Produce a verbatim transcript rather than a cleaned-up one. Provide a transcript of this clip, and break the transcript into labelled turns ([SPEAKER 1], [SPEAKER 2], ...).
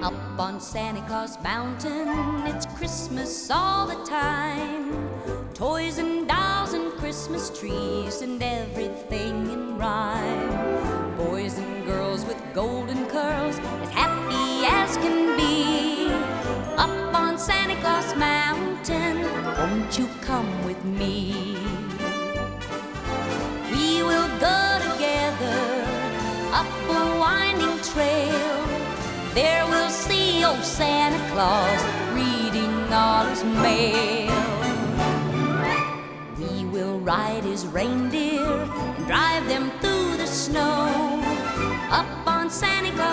[SPEAKER 1] Up on Santa Claus Mountain, it's Christmas all the time. Toys and dolls and Christmas trees and everything in rhyme. Boys and girls with golden curls, as happy as can be. Up on Santa Claus Mountain, won't you come with me? We will go together up a winding trail. There we'll see old Santa Claus reading all his mail. We will ride his reindeer and drive them through the snow. Up on Santa Claus